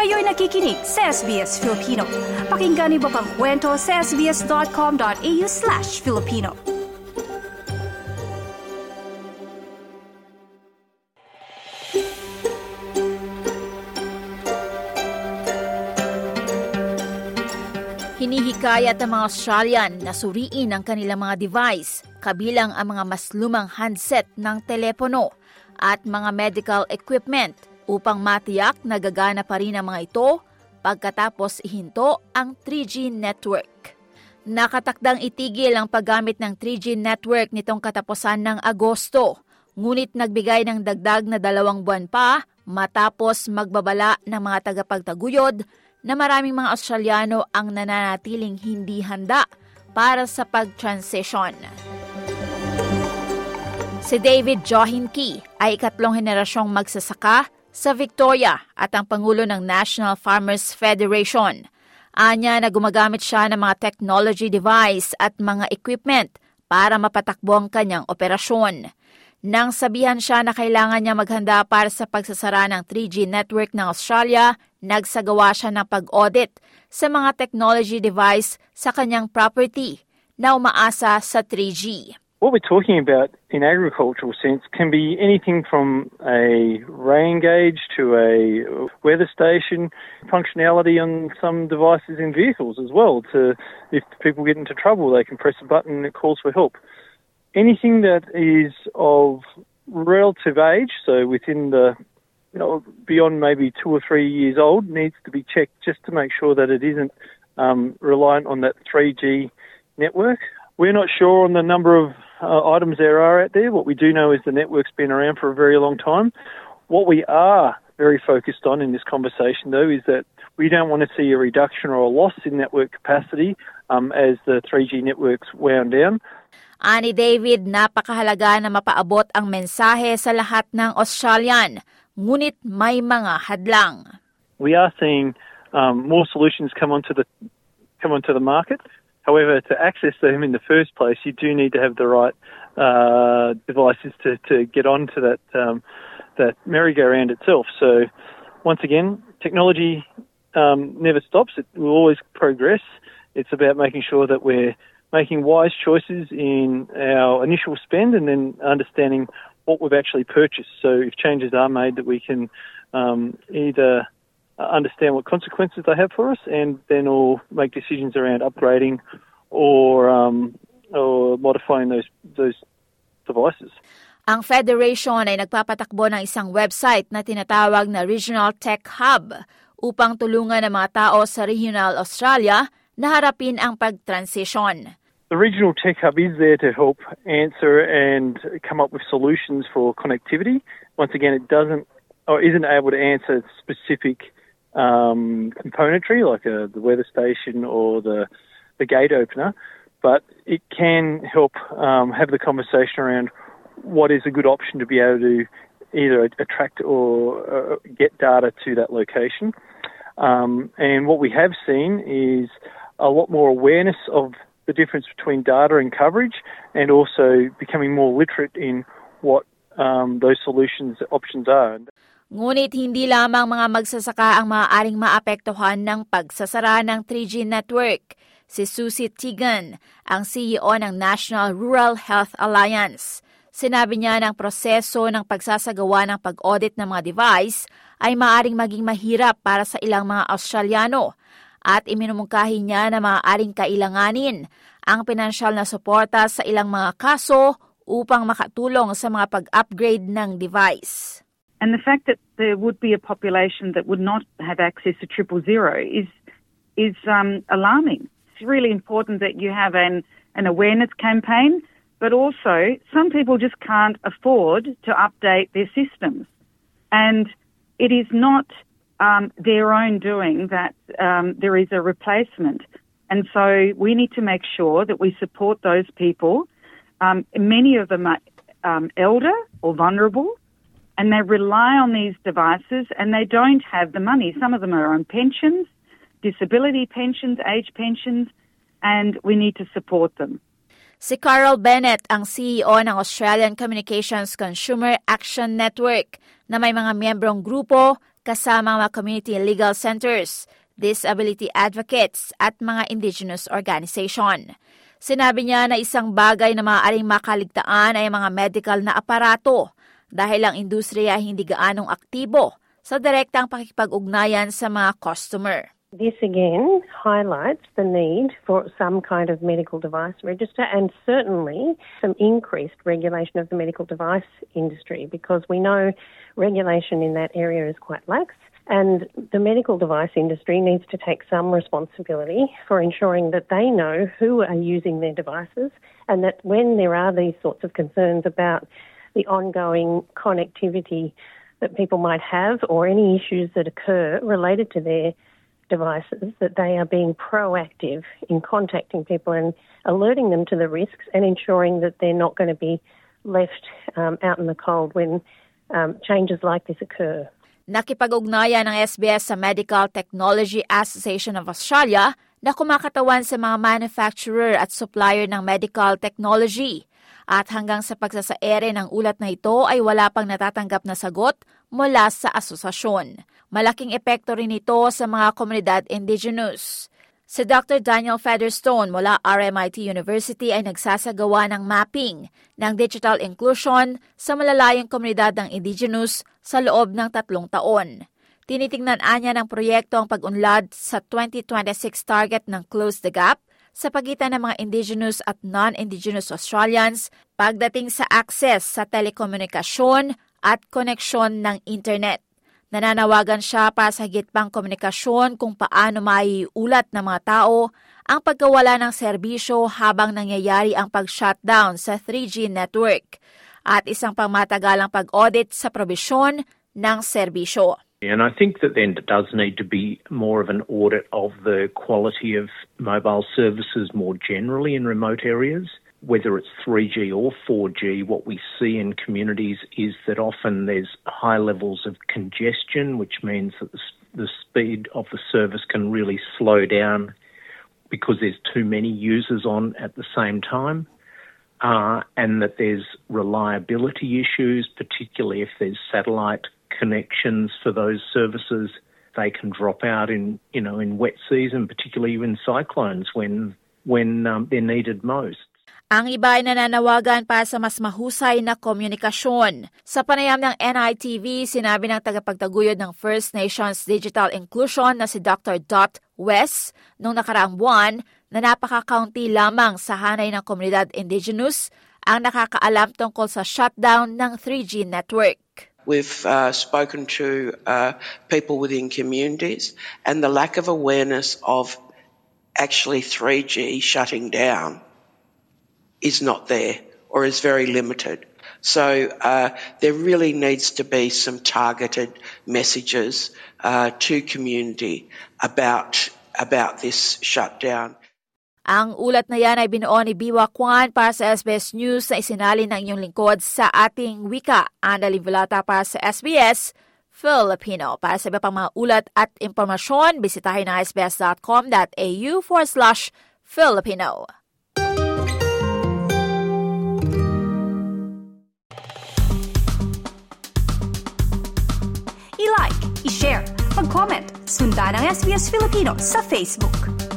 Kayo'y nakikinig sa SBS Filipino. Pakinggan niyo pa ang kwento sa sbs.com.au/Filipino. Hinihikayat ang mga Australian na suriin ang kanilang mga device, kabilang ang mga mas lumang handset ng telepono at mga medical equipment upang matiyak na gagana pa rin ang mga ito pagkatapos ihinto ang 3G network. Nakatakdang itigil ang paggamit ng 3G network nitong katapusan ng Agosto, ngunit nagbigay ng dagdag na 2 buwan pa matapos magbabala ng mga tagapagtaguyod na maraming mga Australiano ang nananatiling hindi handa para sa pag-transition. Si David Johinke ay 3 henerasyong magsasaka sa Victoria at ang Pangulo ng National Farmers Federation. Anya na gumagamit siya ng mga technology device at mga equipment para mapatakbo ang kanyang operasyon. Nang sabihan siya na kailangan niya maghanda para sa pagsasara ng 3G network ng Australia, nagsagawa siya ng pag-audit sa mga technology device sa kanyang property na umaasa sa 3G. What we're talking about in agricultural sense can be anything from a rain gauge to a weather station, functionality on some devices in vehicles as well. To if people get into trouble, they can press a button and it calls for help. Anything that is of relative age, so within the, beyond maybe 2 or 3 years old, needs to be checked just to make sure that it isn't reliant on that 3G network. We're not sure on the number of items there are out there. What we do know is the network's been around for a very long time. What we are very focused on in this conversation, though, is that we don't want to see a reduction or a loss in network capacity as the 3G networks wound down. Ani David, napakahalaga na mapaabot ang mensahe sa lahat ng Australian, ngunit may mga hadlang. We are seeing more solutions come onto the market. However, to access them in the first place, you do need to have the right devices to get onto that merry-go-round itself. So, once again, technology never stops. It will always progress. It's about making sure that we're making wise choices in our initial spend and then understanding what we've actually purchased. So, if changes are made, that we can either understand what consequences they have for us, and then all make decisions around upgrading or modifying those devices. Ang Federation ay nagpapatakbo ng isang website na tinatawag na Regional Tech Hub upang tulungan ang mga tao sa regional Australia na harapin ang pag-transition. The Regional Tech Hub is there to help answer and come up with solutions for connectivity. Once again, it isn't able to answer specific componentry like the weather station or the gate opener, but it can help have the conversation around what is a good option to be able to either attract or get data to that location. And what we have seen is a lot more awareness of the difference between data and coverage, and also becoming more literate in what those options are. Ngunit hindi lamang mga magsasaka ang maaaring maapektuhan ng pagsasara ng 3G network. Si Susie Teagan, ang CEO ng National Rural Health Alliance. Sinabi niya na ang proseso ng pagsasagawa ng pag-audit ng mga device ay maaaring maging mahirap para sa ilang mga Australiano at iminumungkahi niya na maaaring kailanganin ang pinansyal na suporta sa ilang mga kaso upang makatulong sa mga pag-upgrade ng device. And the fact that there would be a population that would not have access to 000 is alarming. It's really important that you have an awareness campaign, but also some people just can't afford to update their systems. And it is not their own doing that there is a replacement. And so we need to make sure that we support those people. Many of them are elder or vulnerable, and they rely on these devices and they don't have the money. Some of them are on pensions, disability pensions, age pensions, and we need to support them. Si Carol Bennett ang CEO ng Australian Communications Consumer Action Network na may mga miyembrong grupo kasama mga community legal centers, disability advocates at mga indigenous organization. Sinabi niya na isang bagay na maaaring makaligtaan ay mga medical na aparato dahil ang industriya hindi gaanong aktibo sa direktang pakikipag-ugnayan sa mga customer. This again highlights the need for some kind of medical device register and certainly some increased regulation of the medical device industry, because we know regulation in that area is quite lax, and the medical device industry needs to take some responsibility for ensuring that they know who are using their devices, and that when there are these sorts of concerns about the ongoing connectivity that people might have or any issues that occur related to their devices, that they are being proactive in contacting people and alerting them to the risks and ensuring that they're not going to be left out in the cold when changes like this occur. Nakipag-ugnayan ng SBS sa Medical Technology Association of Australia na kumakatawan sa mga manufacturer at supplier ng medical technology. At hanggang sa pagsasaere ng ulat na ito ay wala pang natatanggap na sagot mula sa asosasyon. Malaking epekto rin ito sa mga komunidad indigenous. Si Dr. Daniel Featherstone mula RMIT University ay nagsasagawa ng mapping ng digital inclusion sa malalayong komunidad ng indigenous sa loob ng 3 taon. Tinitingnan niya ng proyekto ang pag-unlad sa 2026 target ng Close the Gap sa pagitan ng mga indigenous at non-indigenous Australians pagdating sa access sa telekomunikasyon at koneksyon ng internet. Nananawagan siya para sa higit pang komunikasyon kung paano maiulat ng mga tao ang pagkawala ng serbisyo habang nangyayari ang pag-shutdown sa 3G network at isang pangmatagalang pag-audit sa probisyon ng serbisyo. And I think that then it does need to be more of an audit of the quality of mobile services more generally in remote areas. Whether it's 3G or 4G, what we see in communities is that often there's high levels of congestion, which means that the speed of the service can really slow down because there's too many users on at the same time, and that there's reliability issues, particularly if there's satellite connections for those services. They can drop out in wet season, particularly in cyclones when they're needed most. Ang iba ay nananawagan para sa mas mahusay na komunikasyon. Sa panayam ng NITV, sinabi ng tagapagtaguyod ng First Nations Digital Inclusion na si Dr. Dot West noong nakaraang buwan na napaka-kaunti lamang sa hanay ng komunidad indigenous ang nakakaalam tungkol sa shutdown ng 3G network. We've spoken to people within communities, and the lack of awareness of actually 3G shutting down is not there or is very limited. So there really needs to be some targeted messages to community about this shutdown. Ang ulat na yan ay binuo ni Biwa Kwan para sa SBS News na isinalin ng inyong lingkod sa ating wika. Ana Livolata para sa SBS Filipino. Para sa iba pang mga ulat at impormasyon, bisitahin ang sbs.com.au/Filipino. I-like, i-share, mag-comment, sundan ang SBS Filipino sa Facebook.